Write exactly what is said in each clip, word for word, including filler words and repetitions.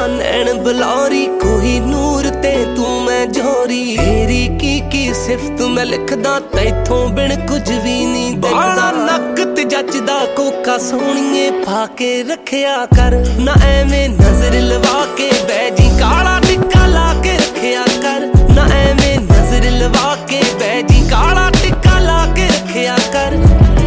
नैन बलौरी कोई नूर ते तू मैं जोरी तेरी की की सिफत मैं लिखदा तैथों बिन कुछ भी नहीं दिखदा नक ते जचदा कोका सोहणीए पा के रखिया कर ना एवें नजर लवा के बैजी काला टिक्का ला के रखिया कर ना एवें नजर लवा के बैजी काला टिक्का ला के रखिया कर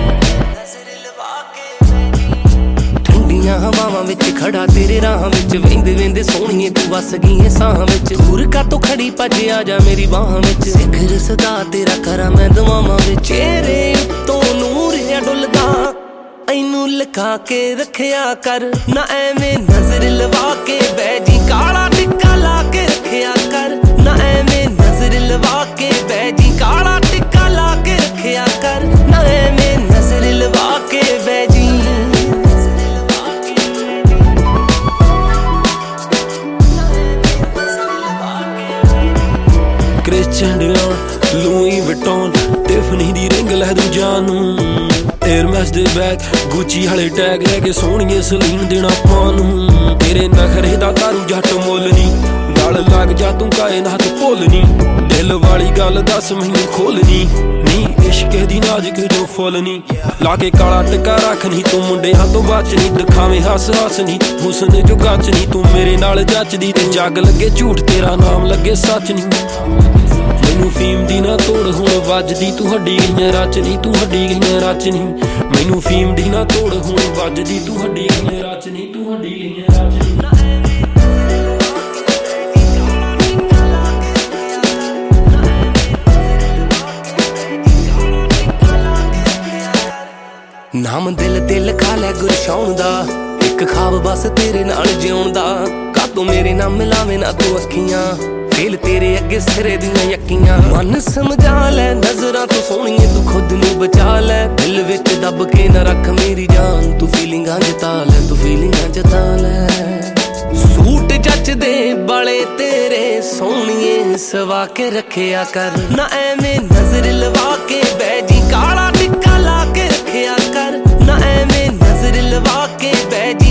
हवावां विच खड़ा तेरे राह विच वेंदे वेंदे सोहणीए तू वस गई है साह विच दूर का तो खड़ी भज आ जा मेरी बाह विच सिखर सदा तेरा करा मैं दुआवां विच चेहरे उत्तों नूर है डुलदा ऐनू लगा के रखिया कर ना एवें नजर लवा के बैजी काला टिक्का ला के रखिया कर ना एवें नजर लवा के बैजी काला टिक्का ला के रखिया कर ना एवें नजर लवा के बैजी Christian Dior Louis Vuitton Tiffany दी रिंग लै दूं जानू एयरमेस दे बैग गुची वाले टैग लैके सोहणीए सलीन देना पानू तेरे नखरे दा तारू जट मुल नी गल लग जा तू कायनात भुल नी दिल वाली गल दस मैनू खोल नी नी इश्क दी नाजुक जो फुल नी लाके काला टिक्का रख नी तू मुंडियां तो बच नी दिखावे हस हस नी हुसन जो गच नी तू मेरे नाल जचदी ते जग लगे झूठ तेरा नाम लगे सच नी मैनू फीम दी ना तोड़ हुण वजदी तू हड्डी गईयां रच नी तू हड्डी गईयां रच नी मैनू फीम दी ना तोड़ हुण वजदी तू हड्डी गईयां रच नी तू हड्डी गईयां रच नी नाम दिल ते लिखा लै गुरशौन दा इक खाब बस तेरे नाल जिउण दा कातों मेरे नाम मिलावे ना तू अखियां फेल तेरे अगे सिरे दियां यक्कियां मन समझा लै नजरां तो सोहणीए तू खुद नू बचा लै दिल विच दब के ना रख मेरी जान तू फीलिंगां जता लै तू फीलिंगां जता लै सूट जचदे बड़े तेरे सोहणीए सवा के रखिया कर ना एवें नजर लवा के बैजी काला टिक्का ला के रखिया कर ना एवें नजर लवा के बैजी